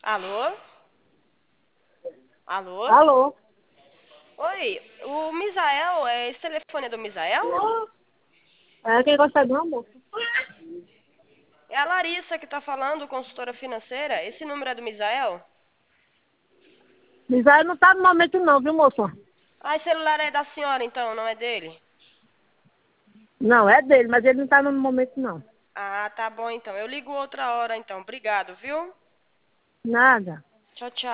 Alô? Alô? Alô? Oi, o Misael, esse telefone é do Misael? É quem gosta do almoço. É a Larissa que tá falando, consultora financeira. Esse número é do Misael? Misael não tá no momento não, viu, moço? Ah, esse celular é da senhora então, não é dele? Não, é dele, mas ele não tá no momento não. Ah, tá bom então. Eu ligo outra hora então. Obrigado, viu? Nada. Tchau, tchau.